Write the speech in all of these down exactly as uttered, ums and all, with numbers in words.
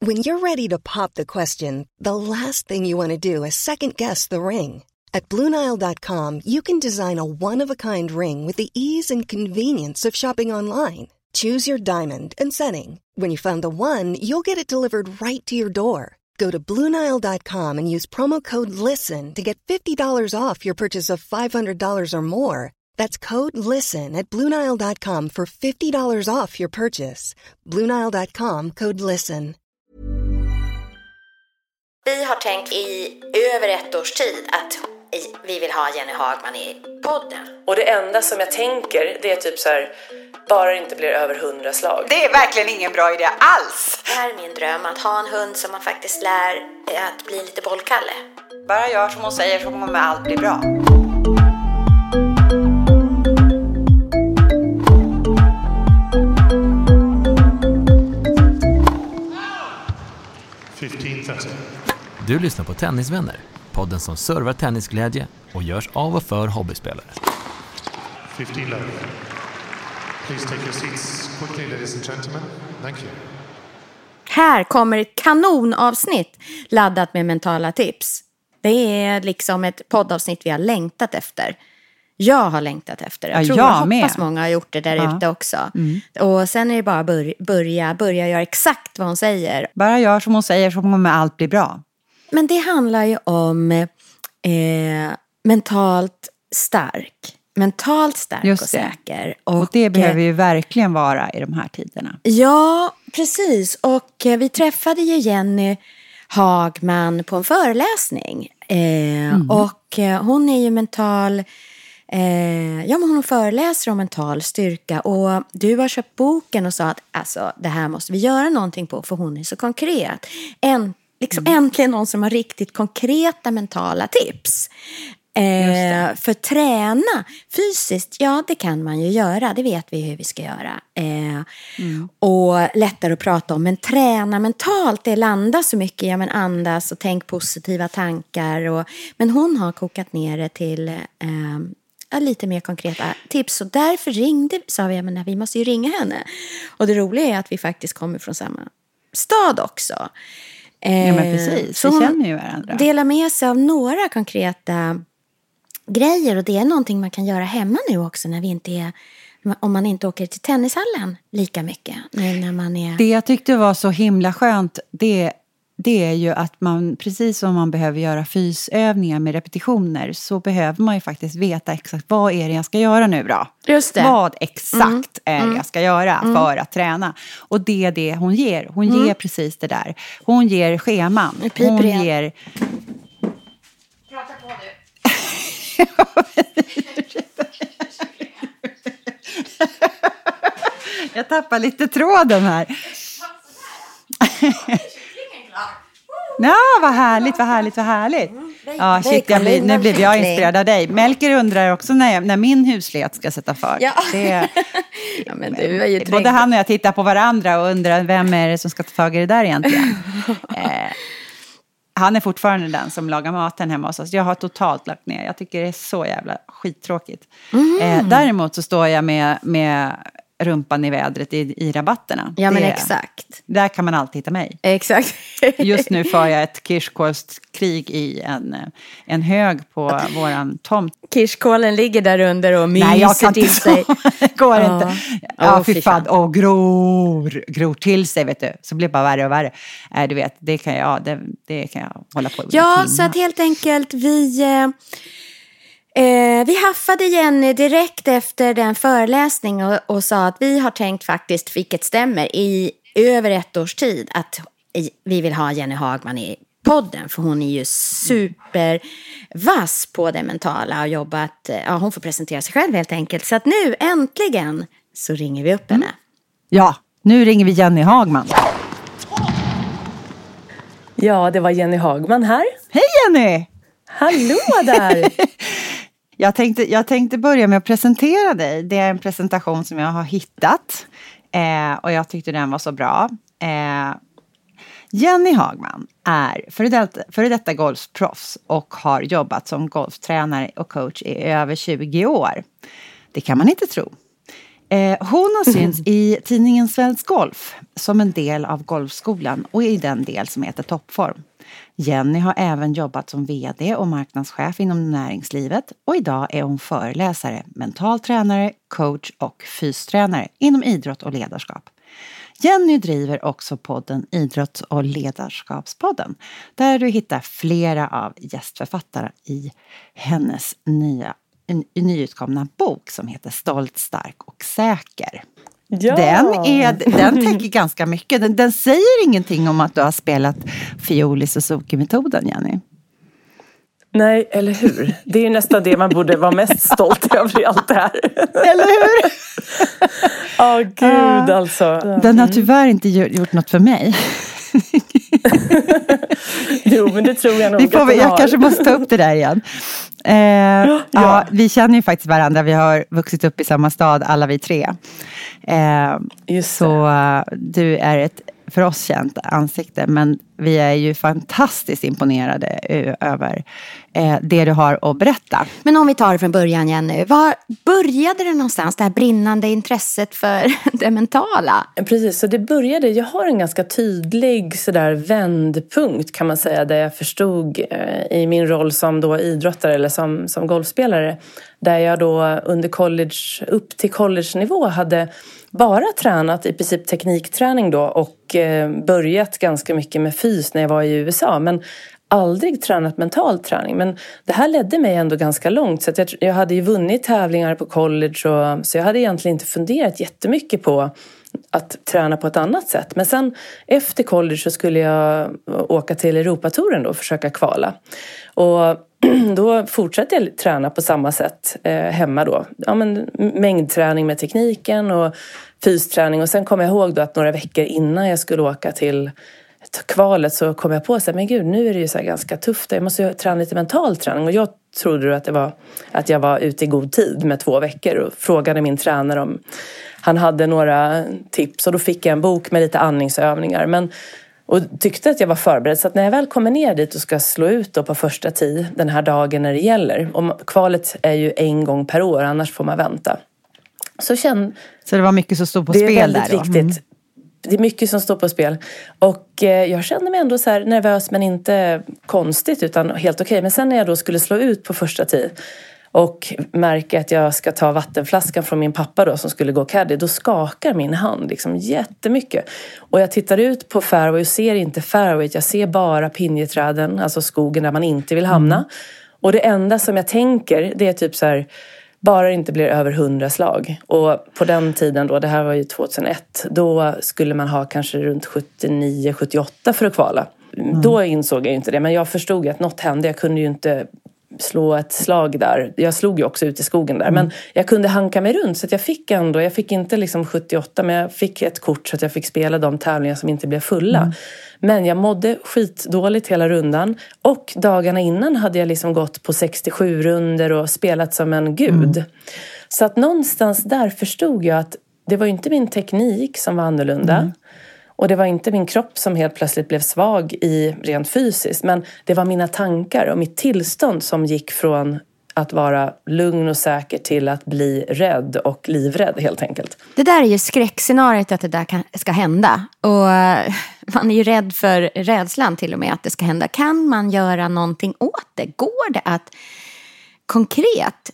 When you're ready to pop the question, the last thing you want to do is second-guess the ring. At Blue Nile dot com, you can design a one-of-a-kind ring with the ease and convenience of shopping online. Choose your diamond and setting. When you find the one, you'll get it delivered right to your door. Go to Blue Nile dot com and use promo code LISTEN to get fifty dollars off your purchase of five hundred dollars or more. That's code LISTEN at Blue Nile dot com for fifty dollars off your purchase. Blue Nile dot com, code LISTEN. Vi har tänkt i över ett års tid att vi vill ha Jenny Hagman i podden. Och det enda som jag tänker, det är typ så här, bara det inte blir över hundra slag. Det är verkligen ingen bra idé alls. Det här är min dröm, att ha en hund som man faktiskt lär att bli lite bollkalle. Bara gör som hon säger, så kommer allt bli bra. Du lyssnar på Tennisvänner, podden som servar tennisglädje och görs av och för hobbyspelare. fifteen love. Please take your seats quickly, ladies and gentlemen. Thank you. Här kommer ett kanonavsnitt laddat med mentala tips. Det är liksom ett poddavsnitt vi har längtat efter. Jag har längtat efter det. Jag ja, tror jag, jag hoppas med. många har gjort det där ja. ute också. Mm. Och sen är det bara börja, börja, börja göra exakt vad hon säger. Bara gör som hon säger, så kommer allt bli bra. Men det handlar ju om eh, mentalt stark. Mentalt stark Just och det. säker. Och, och det behöver ju verkligen vara i de här tiderna. Ja, precis. Och eh, vi träffade ju Jenny Hagman på en föreläsning. Eh, mm. Och eh, hon är ju mental... Eh, ja, men hon föreläser om mental styrka. Och du har köpt boken och sa att alltså, det här måste vi göra någonting på, för hon är så konkret. En, liksom mm. äntligen någon som har riktigt konkreta mentala tips. Eh, för träna fysiskt, ja det kan man ju göra, det vet vi hur vi ska göra. Eh, mm. Och lättare att prata om, men träna mentalt, det landar så mycket, ja men andas och tänk positiva tankar. Och, men hon har kokat ner det till eh, lite mer konkreta tips, och därför ringde, sa vi, men vi måste ju ringa henne. Och det roliga är att vi faktiskt kommer från samma stad också. Eh, ja men precis, så vi känner ju varandra. Dela med sig av några konkreta grejer, och det är någonting man kan göra hemma nu också när vi inte är, om man inte åker till tennishallen lika mycket nu när man är... Det jag tyckte var så himla skönt, det, det är ju att man, precis som man behöver göra fysövningar med repetitioner, så behöver man ju faktiskt veta exakt vad är det jag ska göra nu då. Just det. Vad exakt mm. är det mm. jag ska göra mm. för att träna. Och det är det hon ger. Hon mm. ger precis det där. Hon ger scheman. Hon igen. ger... Prata på du. Jag tappar lite tråden här. Ja, vad härligt, vad härligt, vad härligt. Ja, shit, jag blir, nu blev jag inspirerad av dig. Melker undrar också när, jag, när min huslighet ska sätta fart. Ja. Det, ja, men du är ju både han och jag tittar på varandra och undrar vem är det som ska ta tag i det där egentligen. eh, Han är fortfarande den som lagar maten hemma hos oss. Jag har totalt lagt ner. Jag tycker det är så jävla skittråkigt. Mm. Eh, däremot så står jag med, med rumpan i vädret i, i rabatterna. Ja, men det, exakt. Där kan man alltid hitta mig. Exakt. Just nu får jag ett kirskålskrig i en, en hög på våran tomt. Kirskålen ligger där under och myser. Nej, jag kan till inte sig. Det går ja. inte. Ja, oh, fy fan. Och gror, gror till sig, vet du. Så blir det bara värre och värre. Äh, du vet, det kan jag, det, det kan jag hålla på med. Ja, så att helt enkelt vi... Eh, Eh, vi haffade Jenny direkt efter den föreläsning och, och sa att vi har tänkt faktiskt, vilket stämmer, i över ett års tid att i, vi vill ha Jenny Hagman i podden, för hon är ju supervass på det mentala och jobbat, ja, hon får presentera sig själv helt enkelt. Så att nu äntligen så ringer vi upp henne. Mm. Ja, nu ringer vi Jenny Hagman. Ja, det var Jenny Hagman här. Hej Jenny! Hallå där! jag, tänkte, jag tänkte börja med att presentera dig. Det är en presentation som jag har hittat. Eh, och jag tyckte den var så bra. Eh, Jenny Hagman är före detta, före detta golfproffs och har jobbat som golftränare och coach i över tjugo år. Det kan man inte tro. Eh, hon har synts i tidningen Svensk Golf som en del av golfskolan och i den del som heter Toppform. Jenny har även jobbat som vd och marknadschef inom näringslivet och idag är hon föreläsare, mental tränare, coach och fystränare inom idrott och ledarskap. Jenny driver också podden Idrotts- och ledarskapspodden där du hittar flera av gästförfattare i hennes nya, nyutkomna bok som heter Stolt, stark och säker. Ja. Den, är, den täcker ganska mycket. Den, den säger ingenting om att du har spelat fiol i Suzuki-metoden, Jenny. Nej, eller hur? Det är ju nästan det man borde vara mest stolt över i allt det här. Eller hur? Åh, oh, gud uh, alltså. Den har tyvärr inte gjort något för mig. Jo, men det tror jag nog. Vi får, att jag har. kanske måste ta upp det där igen. Eh, ja. Ja, vi känner ju faktiskt varandra. Vi har vuxit upp i samma stad, alla vi tre. Eh, Just så uh, du är ett för oss känt ansikte. Men vi är ju fantastiskt imponerade över eh, det du har att berätta. Men om vi tar det från början, Jenny. Var började det någonstans, det här brinnande intresset för det mentala? Precis, så det började, jag har en ganska tydlig sådär vändpunkt kan man säga. Där jag förstod eh, i min roll som då idrottare eller som, som golfspelare. Där jag då under college, upp till college-nivå hade bara tränat i princip teknikträning då och eh, börjat ganska mycket med fys när jag var i U S A. Men aldrig tränat mental träning. Men det här ledde mig ändå ganska långt. Så att jag, jag hade ju vunnit tävlingar på college. Och, så jag hade egentligen inte funderat jättemycket på att träna på ett annat sätt. Men sen efter college så skulle jag åka till Europatouren då och försöka kvala. Och då fortsatte jag träna på samma sätt eh, hemma då. Ja, men mängdträning med tekniken och fysträning. Och sen kom jag ihåg då att några veckor innan jag skulle åka till kvalet så kom jag på sig, men gud, nu är det ju så här ganska tufft. Jag måste ju träna lite mental träning. Och jag trodde då att, det var, att jag var ute i god tid med två veckor. Och frågade min tränare om han hade några tips. Och då fick jag en bok med lite andningsövningar. Men och tyckte att jag var förberedd. Så att när jag väl kommer ner dit och ska slå ut då på första tid den här dagen när det gäller. Och kvalet är ju en gång per år, annars får man vänta. Så, känn, så det var mycket som stod på spel där då? Det är väldigt viktigt. Mm. Det är mycket som står på spel. Och eh, jag kände mig ändå så här nervös men inte konstigt utan helt okej. Men sen när jag då skulle slå ut på första tid. Och märker att jag ska ta vattenflaskan från min pappa då som skulle gå caddy. Då skakar min hand liksom jättemycket. Och jag tittar ut på fairway och ser inte fairway. Jag ser bara pinjeträden, alltså skogen där man inte vill hamna. Mm. Och det enda som jag tänker det är typ så här. Bara det inte blir över hundra slag. Och på den tiden då, det här var ju tjugohundraett. Då skulle man ha kanske runt sjuttionio sjuttioåtta för att kvala. Mm. Då insåg jag ju inte det. Men jag förstod att något hände. Jag kunde ju inte slå ett slag där. Jag slog ju också ut i skogen där. Mm. Men jag kunde hanka mig runt. Så att jag fick ändå, jag fick inte liksom sjuttioåtta. Men jag fick ett kort så att jag fick spela de tävlingar som inte blev fulla. Mm. Men jag mådde skitdåligt hela rundan. Och dagarna innan hade jag liksom gått på sextiosju runder och spelat som en gud. Mm. Så att någonstans där förstod jag att det var inte min teknik som var annorlunda. Mm. Och det var inte min kropp som helt plötsligt blev svag i rent fysiskt. Men det var mina tankar och mitt tillstånd som gick från att vara lugn och säker till att bli rädd och livrädd helt enkelt. Det där är ju skräckscenariet att det där kan, ska hända. Och man är ju rädd för rädslan till och med att det ska hända. Kan man göra någonting åt det? Går det att konkret...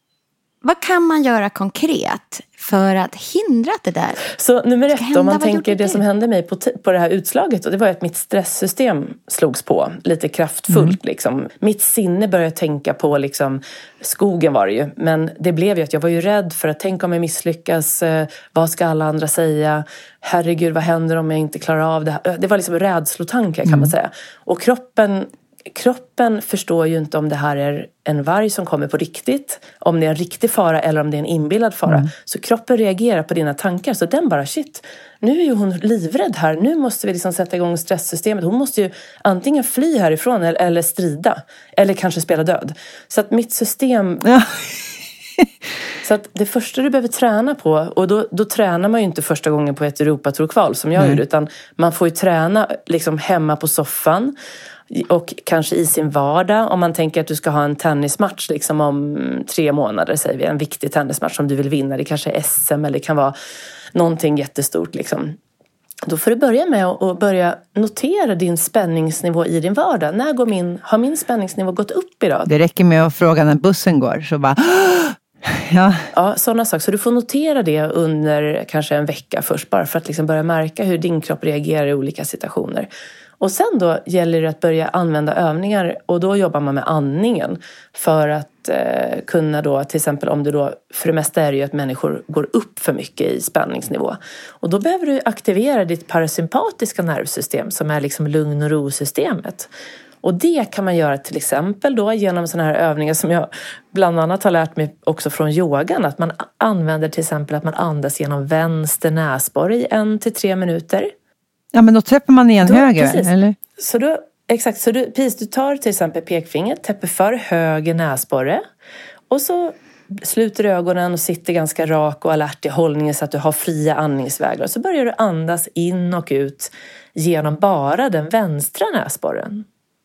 Vad kan man göra konkret för att hindra att det där Så nummer ett, om man tänker det, det som hände mig på, t- på det här utslaget. Och det var att mitt stresssystem slogs på lite kraftfullt. Mm. Liksom. Mitt sinne började tänka på liksom, skogen var det ju. Men det blev ju att jag var ju rädd för att tänka om jag misslyckas. Eh, vad ska alla andra säga? Herregud, vad händer om jag inte klarar av det här? Det var liksom rädslotankar kan mm. man säga. Och kroppen... Kroppen förstår ju inte om det här är en varg som kommer på riktigt. Om det är en riktig fara eller om det är en inbillad fara. Mm. Så kroppen reagerar på dina tankar. Så den bara, shit, nu är ju hon livrädd här. Nu måste vi liksom sätta igång stresssystemet. Hon måste ju antingen fly härifrån eller, eller strida. Eller kanske spela död. Så att mitt system... Ja. Så att det första du behöver träna på, och då, då tränar man ju inte första gången på ett Europatourkval som jag mm. gjorde, utan man får ju träna liksom hemma på soffan. Och kanske i sin vardag, om man tänker att du ska ha en tennismatch liksom om tre månader, säger vi, en viktig tennismatch som du vill vinna. Det kanske är S M eller det kan vara någonting jättestort liksom. Då får du börja med att börja notera din spänningsnivå i din vardag. När går min, har min spänningsnivå gått upp idag? Det räcker med att fråga när bussen går, så bara... Ja. Ja, sådana saker. Så du får notera det under kanske en vecka först, bara för att liksom börja märka hur din kropp reagerar i olika situationer. Och sen då gäller det att börja använda övningar, och då jobbar man med andningen för att eh, kunna då, till exempel om du då, för det mesta är det ju att människor går upp för mycket i spänningsnivå. Och då behöver du aktivera ditt parasympatiska nervsystem som är liksom lugn- och ro-systemet. Och det kan man göra till exempel då genom sådana här övningar som jag bland annat har lärt mig också från yogan. Att man använder till exempel att man andas genom vänster näsborre i en till tre minuter. Ja, men då täpper man igen då, höger, precis. eller? Så då, exakt, så du, precis, du tar till exempel pekfingret, täpper för höger näsborre. Och så sluter ögonen och sitter ganska rak och alert i hållningen så att du har fria andningsvägar. Och så börjar du andas in och ut genom bara den vänstra näsborren.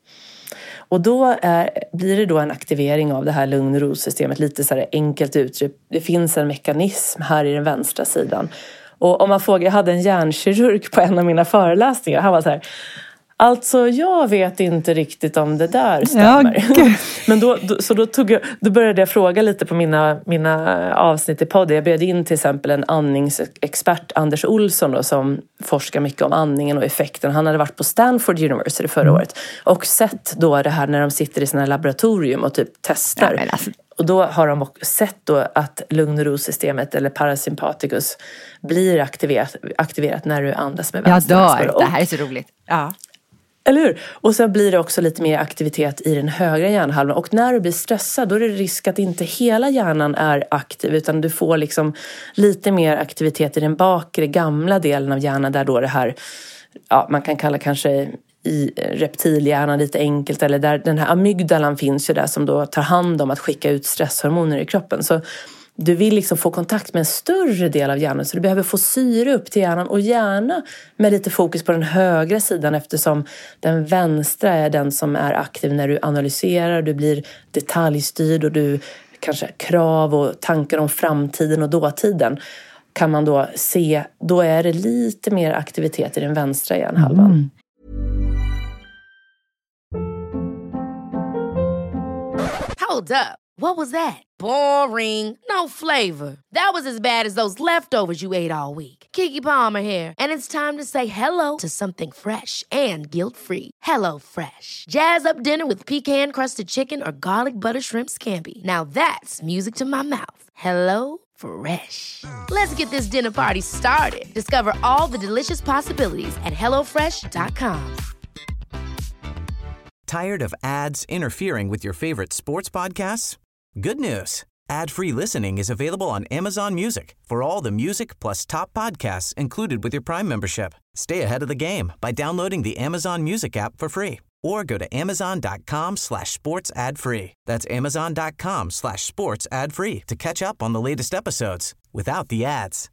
Och då är, blir det då en aktivering av det här lugn- och ro-systemet, lite så här enkelt uttryck. Det finns en mekanism här i den vänstra sidan. Och om man frågar, jag hade en hjärnkirurg på en av mina föreläsningar. Han var så här, alltså jag vet inte riktigt om det där stämmer. Ja, men då, då, så då, tog jag, då började jag fråga lite på mina, mina avsnitt i podden. Jag bjöd in till exempel en andningsexpert, Anders Olsson, då, som forskar mycket om andningen och effekten. Han hade varit på Stanford University förra mm. året och sett då det här när de sitter i sina laboratorium och typ testar. Ja, alltså. Och då har de sett då att lugn- och ro-systemet eller parasympaticus blir aktiverat, aktiverat när du andas med vänster. Ja, då, det här är så roligt. Ja. Eller hur? Och sen blir det också lite mer aktivitet i den högra hjärnhalvan. Och när du blir stressad, då är det risk att inte hela hjärnan är aktiv, utan du får liksom lite mer aktivitet i den bakre, gamla delen av hjärnan, där då det här, ja, man kan kalla kanske i reptilhjärnan lite enkelt, eller där den här amygdalan finns ju där som då tar hand om att skicka ut stresshormoner i kroppen. Så du vill liksom få kontakt med en större del av hjärnan, så du behöver få syre upp till hjärnan, och gärna med lite fokus på den högra sidan, eftersom den vänstra är den som är aktiv när du analyserar, du blir detaljstyrd och du kanske krav och tankar om framtiden och dåtiden kan man då se, då är det lite mer aktivitet i den vänstra hjärnhalvan. Mm. Hold up. What was that? Boring. No flavor. That was as bad as those leftovers you ate all week. Keke Palmer here. And it's time to say hello to something fresh and guilt-free. Hello Fresh. Jazz up dinner with pecan-crusted chicken or garlic butter shrimp scampi. Now that's music to my mouth. Hello Fresh. Let's get this dinner party started. Discover all the delicious possibilities at hello fresh dot com. Tired of ads interfering with your favorite sports podcasts? Good news. Ad-free listening is available on Amazon Music for all the music plus top podcasts included with your Prime membership. Stay ahead of the game by downloading the Amazon Music app for free or go to amazon.com slash sports ad free. That's amazon.com slash sports ad free to catch up on the latest episodes without the ads.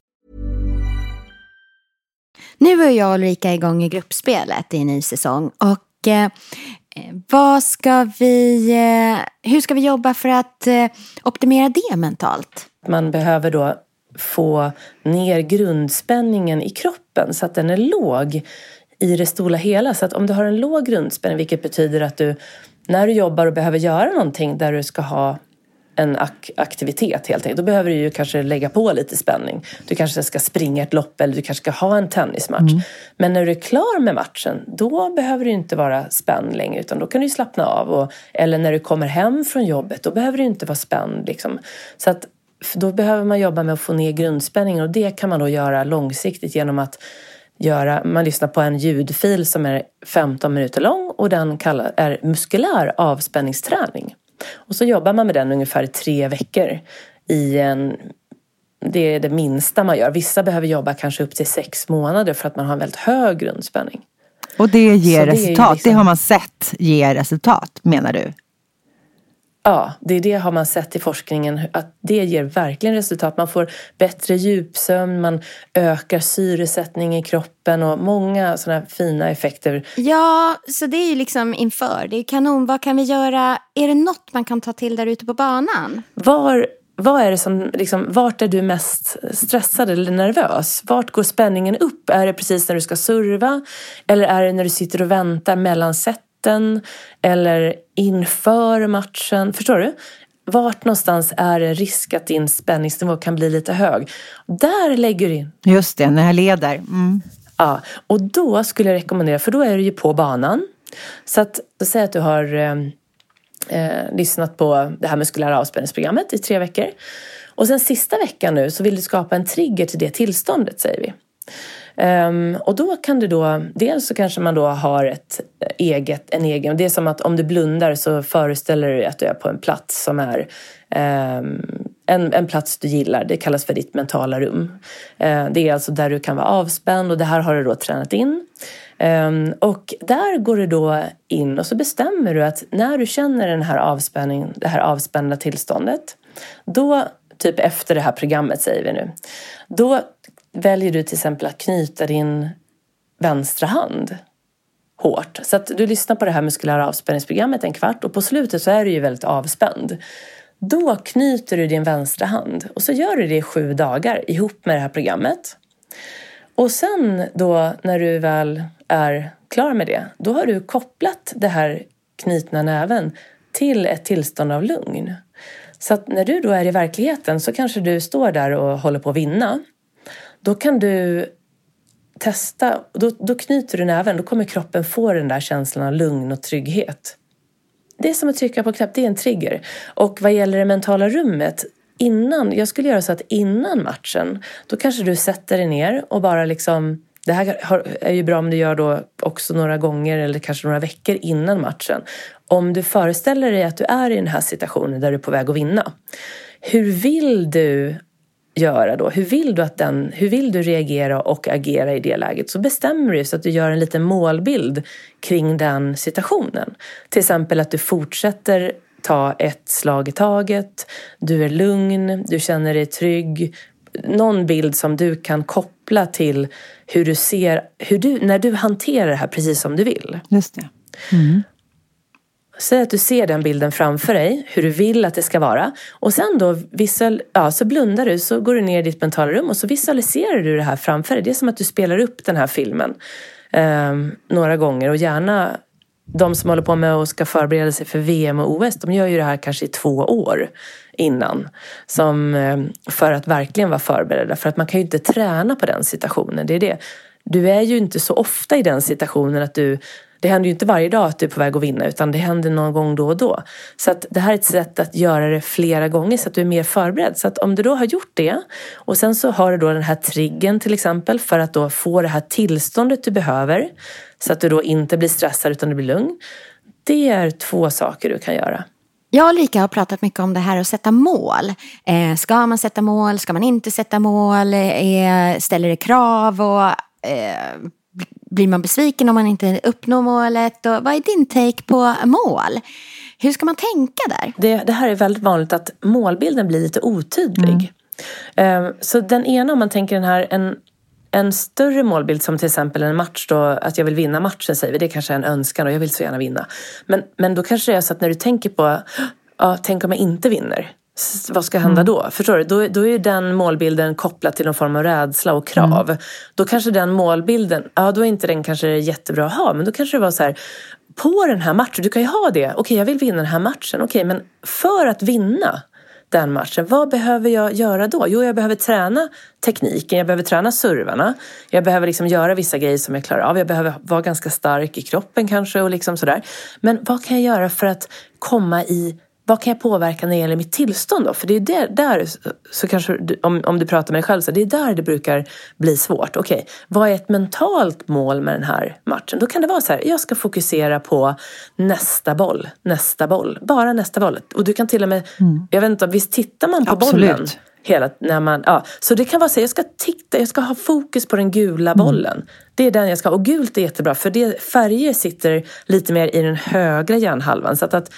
Nu är jag och Ulrika igång i gruppspelet i en ny säsong, och eh, vad ska vi, eh, hur ska vi jobba för att eh, optimera det mentalt? Man behöver då få ner grundspänningen i kroppen så att den är låg i det stora hela. Så att om du har en låg grundspänning, vilket betyder att du, när du jobbar och behöver göra någonting där du ska ha en ak- aktivitet helt enkelt, då behöver du ju kanske lägga på lite spänning. Du kanske ska springa ett lopp eller du kanske ska ha en tennismatch. Mm. Men när du är klar med matchen, då behöver du inte vara spänd längre, utan då kan du slappna av. Och, eller när du kommer hem från jobbet, då behöver du inte vara spänd. Liksom. Så att, då behöver man jobba med att få ner grundspänningen, och det kan man då göra långsiktigt genom att göra, man lyssnar på en ljudfil som är femton minuter lång, och den kallar, är muskulär avspänningsträning. Och så jobbar man med den ungefär tre veckor i en, det är det minsta man gör. Vissa behöver jobba kanske upp till sex månader för att man har en väldigt hög grundspänning. Och det ger så resultat, det, liksom, det har man sett ger resultat, menar du? Ja, det är det har man sett i forskningen, att det ger verkligen resultat. Man får bättre djupsömn, man ökar syresättning i kroppen och många sådana fina effekter. Ja, så det är ju liksom inför. Det är kanon. Vad kan vi göra? Är det något man kan ta till där ute på banan? Var, vad är det som, liksom, vart är du mest stressad eller nervös? Vart går spänningen upp? Är det precis när du ska serva? Eller är det när du sitter och väntar mellan set? Eller inför matchen. Förstår du? Vart någonstans är det risk att din spänningsnivå kan bli lite hög? Där lägger du in. Just det, när jag leder. Mm. Ja, och då skulle jag rekommendera, för då är du ju på banan. Så att, säg att du har eh, eh, lyssnat på det här muskulära avspänningsprogrammet i tre veckor. Och sen sista veckan nu så vill du skapa en trigger till det tillståndet, säger vi. Um, och då kan du då, dels så kanske man då har ett eget, en egen, det är som att om du blundar så föreställer du dig att du är på en plats som är um, en, en plats du gillar, det kallas för ditt mentala rum. Uh, det är alltså där du kan vara avspänd och det här har du då tränat in. Um, och där går du då in och så bestämmer du att när du känner den här avspänningen, det här avspända tillståndet, då, typ efter det här programmet säger vi nu, då väljer du till exempel att knyta din vänstra hand hårt. Så att du lyssnar på det här muskulära avspänningsprogrammet en kvart och på slutet så är du ju väldigt avspänd. Då knyter du din vänstra hand och så gör du det i sju dagar ihop med det här programmet. Och sen då när du väl är klar med det, då har du kopplat det här knutna näven till ett tillstånd av lugn. Så att när du då är i verkligheten så kanske du står där och håller på att vinna. Då kan du testa, då, då knyter du näven, då kommer kroppen få den där känslan av lugn och trygghet. Det är som att trycka på knapp, det är en trigger. Och vad gäller det mentala rummet, innan, jag skulle göra så att innan matchen, då kanske du sätter dig ner och bara liksom, det här är ju bra om du gör då också några gånger eller kanske några veckor innan matchen. Om du föreställer dig att du är i den här situationen där du är på väg att vinna. Hur vill du göra då? Hur vill du att den, hur vill du reagera och agera i det läget? Så bestämmer du så att du gör en liten målbild kring den situationen. Till exempel att du fortsätter ta ett slag i taget, du är lugn, du känner dig trygg. Någon bild som du kan koppla till hur du ser, hur du, när du hanterar det här precis som du vill. Just det. Mm. Säg att du ser den bilden framför dig, hur du vill att det ska vara. Och sen då visual, ja, så blundar du, så går du ner i ditt mentala rum och så visualiserar du det här framför dig. Det är som att du spelar upp den här filmen eh, några gånger. Och gärna de som håller på med och ska förbereda sig för V M och O S, de gör ju det här kanske i två år innan. Som, eh, för att verkligen vara förberedda. För att man kan ju inte träna på den situationen, det är det. Du är ju inte så ofta i den situationen att du... Det händer ju inte varje dag att du är på väg att vinna, utan det händer någon gång då och då. Så att det här är ett sätt att göra det flera gånger så att du är mer förberedd. Så att om du då har gjort det och sen så har du då den här triggen till exempel för att då få det här tillståndet du behöver så att du då inte blir stressad utan du blir lugn. Det är två saker du kan göra. Jag och Ulrika har pratat mycket om det här att sätta mål. Eh, ska man sätta mål? Ska man inte sätta mål? Eh, ställer det krav och... Eh, blir man besviken om man inte uppnår målet? Och vad är din take på mål? Hur ska man tänka där? Det, det här är väldigt vanligt att målbilden blir lite otydlig. Mm. Så den ena, om man tänker den här en, en större målbild som till exempel en match då, att jag vill vinna matchen säger vi, det är kanske en önskan och jag vill så gärna vinna. Men, men då kanske det är så att när du tänker på, ja, tänk om jag inte vinner. Vad ska hända då? Mm. Förstår du? Då, då är den målbilden kopplad till någon form av rädsla och krav. Mm. Då kanske den målbilden, ja då är inte den kanske jättebra att ha. Men då kanske det var så här, på den här matchen, du kan ju ha det. Okej, jag vill vinna den här matchen. Okej, men för att vinna den matchen, vad behöver jag göra då? Jo, jag behöver träna tekniken, jag behöver träna servarna. Jag behöver liksom göra vissa grejer som jag klarar av. Jag behöver vara ganska stark i kroppen kanske och liksom sådär. Men vad kan jag göra för att komma i... Vad kan jag påverka när det gäller mitt tillstånd då? För det är där, där så kanske, om, om du pratar med dig själv, så det är där det brukar bli svårt. Okej, vad är ett mentalt mål med den här matchen? Då kan det vara så här, jag ska fokusera på nästa boll, nästa boll, bara nästa boll. Och du kan till och med, mm. jag vet inte, visst tittar man på Absolut. bollen? Hela, när man, ja. Så det kan vara så jag ska titta, jag ska ha fokus på den gula bollen. Mm. Det är den jag ska ha. Och gult är jättebra, för det, färger sitter lite mer i den högra hjärnhalvan. Så att, att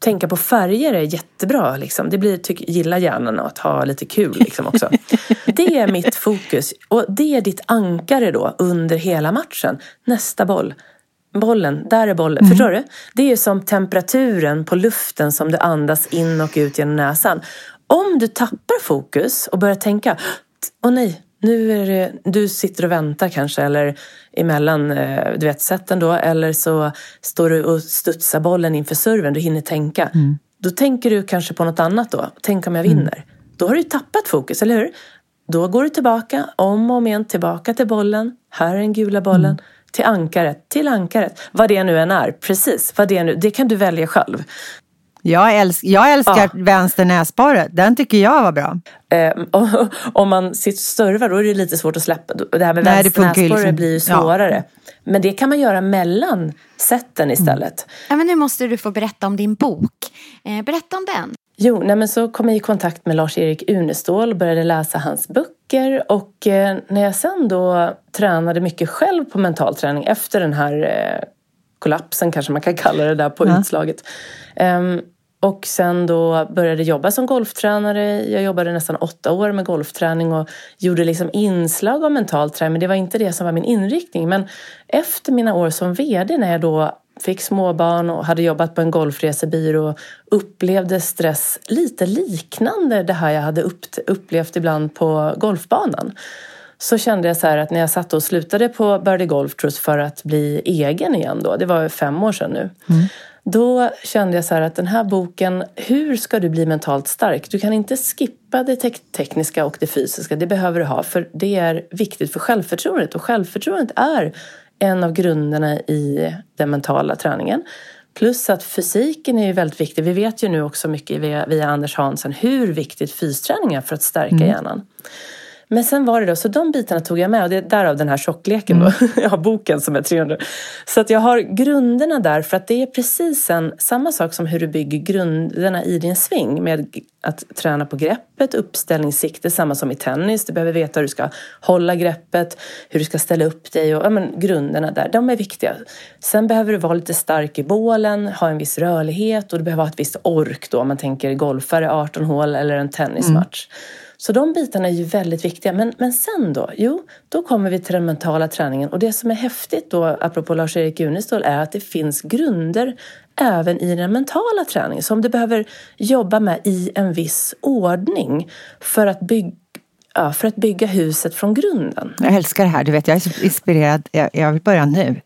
tänka på färger är jättebra. Liksom. Det blir, tyck, gillar hjärnan att ha lite kul liksom, också. Det är mitt fokus. Och det är ditt ankare då under hela matchen. Nästa boll. Bollen, där är bollen. Mm. Förstår du? Det är som temperaturen på luften som du andas in och ut genom näsan. Om du tappar fokus och börjar tänka, åh nej, nu är det, du sitter och väntar kanske, eller emellan, du vet, sätten då, eller så står du och studsar bollen inför serven, du hinner tänka. Mm. Då tänker du kanske på något annat då. Tänk om jag vinner. Mm. Då har du tappat fokus, eller hur? Då går du tillbaka, om och om igen, tillbaka till bollen. Här är den gula bollen. Mm. Till ankaret, till ankaret. Vad det nu än är, precis. Vad det nu, det kan du välja själv. Jag, älsk, jag älskar ja. vänster näsborre. Den tycker jag var bra. Eh, och, om man sitter och servar, då är det lite svårt att släppa. Det här med Nej, vänster näsborre liksom, blir ju svårare. Ja. Men det kan man göra mellan sätten istället. Mm. Ja, men nu måste du få berätta om din bok. Eh, berätta om den. Jo, nej, men så kom jag i kontakt med Lars-Erik Unestål och började läsa hans böcker. Och eh, när jag sen då tränade mycket själv på mentalträning efter den här eh, kollapsen, kanske man kan kalla det där på ja. utslaget. Um, och sen då började jobba som golftränare. Jag jobbade nästan åtta år med golfträning och gjorde liksom inslag av mentalträning. Men det var inte det som var min inriktning. Men efter mina år som vd, när jag då fick småbarn och hade jobbat på en golfresebyrå och upplevde stress lite liknande det här jag hade upplevt ibland på golfbanan. Så kände jag så här att när jag satt och slutade på Birdie Golf Trust för att bli egen igen då, det var fem år sedan nu. Mm. Då kände jag så här att den här boken, hur ska du bli mentalt stark? Du kan inte skippa det te- tekniska och det fysiska, det behöver du ha. För det är viktigt för självförtroendet, och självförtroendet är en av grunderna i den mentala träningen. Plus att fysiken är ju väldigt viktig. Vi vet ju nu också mycket via, via Anders Hansen hur viktigt fysträning är för att stärka mm. hjärnan. Men sen var det då, så de bitarna tog jag med, och det är därav den här tjockleken då. Mm. Jag har boken som är trehundra. Så att jag har grunderna där, för att det är precis en, samma sak som hur du bygger grunderna i din sving med att träna på greppet, uppställningssikte, samma som i tennis. Du behöver veta hur du ska hålla greppet, hur du ska ställa upp dig, och ja, men grunderna där, de är viktiga. Sen behöver du vara lite stark i bålen, ha en viss rörlighet, och du behöver ha ett visst ork då, om man tänker golfare, arton hål eller en tennismatch. Mm. Så de bitarna är ju väldigt viktiga. Men, men sen då? Jo, då kommer vi till den mentala träningen. Och det som är häftigt då, apropå Lars-Erik Unestål, är att det finns grunder även i den mentala träningen som du behöver jobba med i en viss ordning för att bygga. Ja, för att bygga huset från grunden. Jag älskar det här. Du vet, jag är så inspirerad. Jag, jag vill börja nu.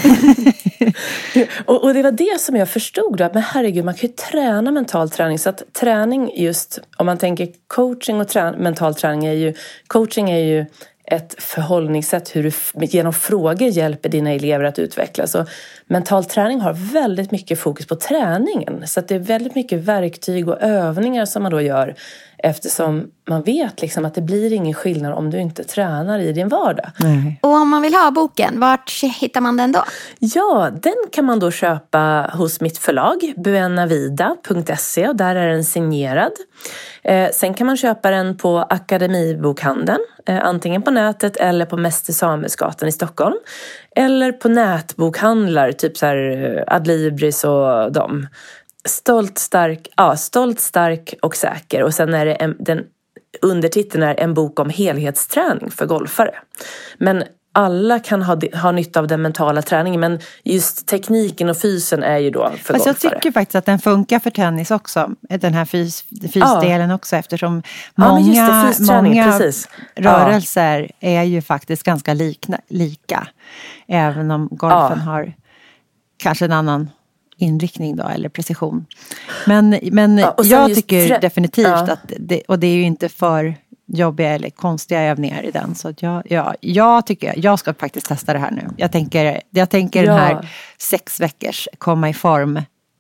och, och det var det som jag förstod då. Men herregud, man kan ju träna mental träning. Så att träning just, om man tänker coaching och trä, mental träning är ju... Coaching är ju ett förhållningssätt hur du genom frågor hjälper dina elever att utvecklas. Och mental träning har väldigt mycket fokus på träningen. Så att det är väldigt mycket verktyg och övningar som man då gör. Eftersom man vet liksom att det blir ingen skillnad om du inte tränar i din vardag. Nej. Och om man vill ha boken, vart hittar man den då? Ja, den kan man då köpa hos mitt förlag, buenavida punkt se, och där är den signerad. Eh, sen kan man köpa den på Akademibokhandeln, eh, antingen på nätet eller på Mäster Samuelsgatan i Stockholm. Eller på nätbokhandlar, typ så här Adlibris och dem. Stolt, stark, ja, stolt, stark och säker. Och sen är det en, den undertiteln är en bok om helhetsträning för golfare. Men alla kan ha, ha nytta av den mentala träningen, men just tekniken och fysen är ju då för Fast golfare. Jag tycker faktiskt att den funkar för tennis också, den här fys, fysdelen ja. också, eftersom många, ja, det, många precis. rörelser ja. är ju faktiskt ganska likna, lika. Även om golfen ja. har kanske en annan inriktning då, eller precision. Men, men ja, jag tycker trä- definitivt ja. att, det, och det är ju inte för jobbiga eller konstiga övningar i den. Så att jag, ja, jag tycker, jag ska faktiskt testa det här nu. Jag tänker, jag tänker ja. den här sex veckors komma i form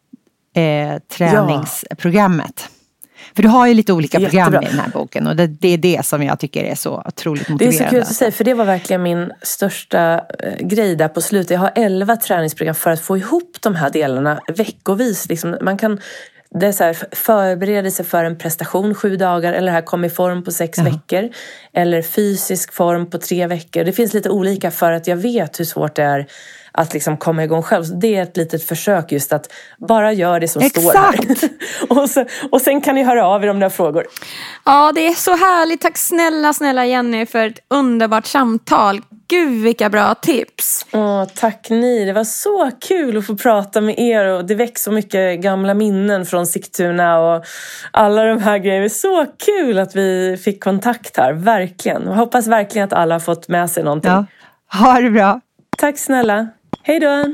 eh, träningsprogrammet. Ja. För du har ju lite olika program Jättebra. i den här boken. Och det, det är det som jag tycker är så otroligt motiverande. Det är så kul att säga, för det var verkligen min största eh, grej där på slutet. Jag har elva träningsprogram för att få ihop de här delarna veckovis. Liksom, man kan... Det är så här, förberedelse för en prestation sju dagar, eller här kom i form på sex ja. veckor, eller fysisk form på tre veckor. Det finns lite olika, för att jag vet hur svårt det är att liksom komma igång själv. Så det är ett litet försök just att bara göra det som Exakt. står här. och, så, och sen kan ni höra av er om några frågor. Ja, det är så härligt. Tack snälla, snälla Jenny för ett underbart samtal. Gud, vilka bra tips. Åh, tack ni. Det var så kul att få prata med er. Och det väcks så mycket gamla minnen från Sigtuna och alla de här grejerna. Så kul att vi fick kontakt här, verkligen. Jag hoppas verkligen att alla har fått med sig någonting. Ja, ha det bra. Tack snälla. Hej då.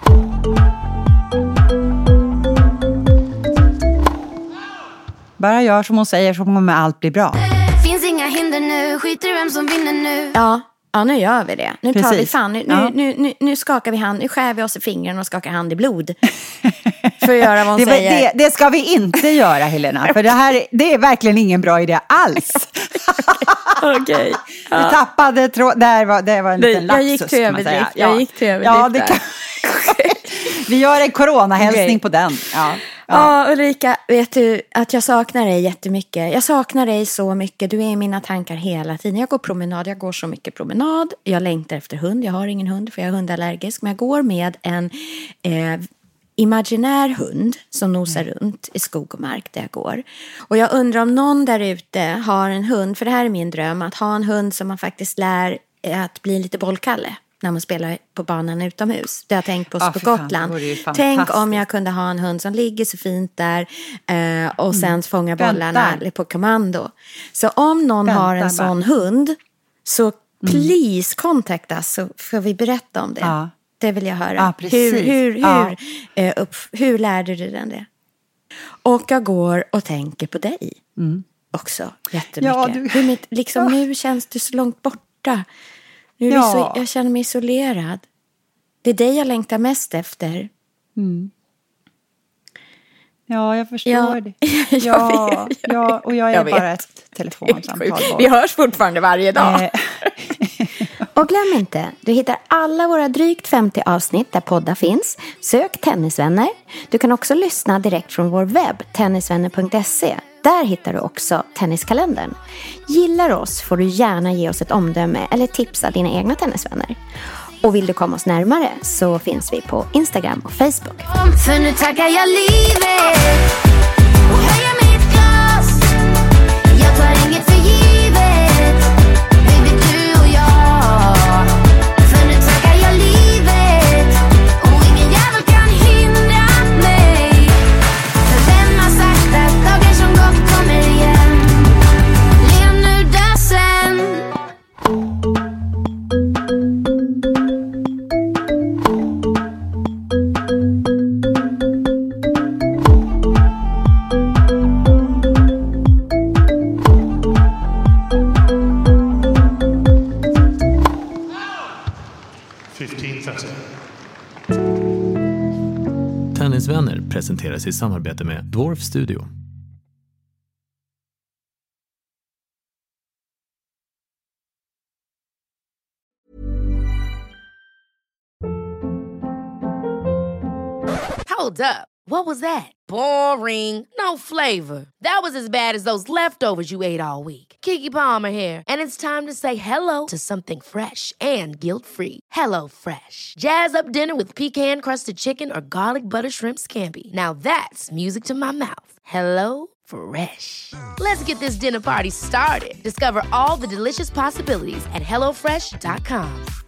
Bara gör som hon säger så kommer allt bli bra. Finns inga hinder nu, skiter i vem som vinner nu. Ja, ja, nu gör vi det. Nu tar Precis. vi fan, nu, Ja. nu, nu, nu skakar vi hand, nu skär vi oss i fingrarna och skakar hand i blod. För att göra vad hon det, säger. det, det ska vi inte göra, Helena. För det här det är verkligen ingen bra idé alls. Okej. Okay. Ja. Du tappade tråd. Där var, det var en liten jag lapsus. gick till överdrift. Jag ja. gick till överdrift. Ja, det kan... Vi gör en coronahälsning okay. på den. Ja. Ja. ja, Ulrika, vet du att jag saknar dig jättemycket. Jag saknar dig så mycket. Du är i mina tankar hela tiden. Jag går promenad, jag går så mycket promenad. Jag längtar efter hund. Jag har ingen hund för jag är hundallergisk. Men jag går med en eh, imaginär hund som nosar mm. runt i skog och mark där jag går. Och jag undrar om någon där ute har en hund. För det här är min dröm. Att ha en hund som man faktiskt lär att bli lite bollkalle. När man spelar på banan utomhus. Det har jag tänkt på, ah, på Gotland. Tänk om jag kunde ha en hund som ligger så fint där. Eh, och sen mm. fångar bollarna Vänta. på kommando. Så om någon Vänta, har en bara. sån hund. Så please mm. kontakta oss. Så får vi berätta om det. Ja. Det vill jag höra. Ja, hur, hur, hur, ja. eh, upp, hur lärde du den det? Och jag går och tänker på dig. Mm. Också jättemycket. Ja, du... hur, liksom, ja. Nu känns du så långt borta. Nu är ja. så, jag känner mig isolerad. Det är dig jag längtar mest efter. Mm. Ja, jag förstår ja. det. Ja, ja, och jag är jag bara ett telefonsamtal. Vi hörs fortfarande varje dag. Och glöm inte, du hittar alla våra drygt femtio avsnitt där poddar finns. Sök Tennisvänner. Du kan också lyssna direkt från vår webb, tennisvänner punkt se. Där hittar du också tenniskalendern. Gillar oss får du gärna ge oss ett omdöme eller tipsa dina egna tennisvänner. Och vill du komma oss närmare så finns vi på Instagram och Facebook. För nu tackar jag livet och höjer mitt glas. Jag tar inget för givet, baby du och jag. För nu tackar jag livet och ingen jävel kan hindra mig. För vem har sagt att dagar som gått kommer igen? Lev nu, dö sen. Tennisvänner presenteras i samarbete med Dwarf Studio. Hold up. What was that? Boring. No flavor. That was as bad as those leftovers you ate all week. Keke Palmer here, and it's time to say hello to something fresh and guilt-free. Hello Fresh. Jazz up dinner with pecan-crusted chicken or garlic butter shrimp scampi. Now that's music to my mouth. Hello Fresh. Let's get this dinner party started. Discover all the delicious possibilities at hello fresh dot com.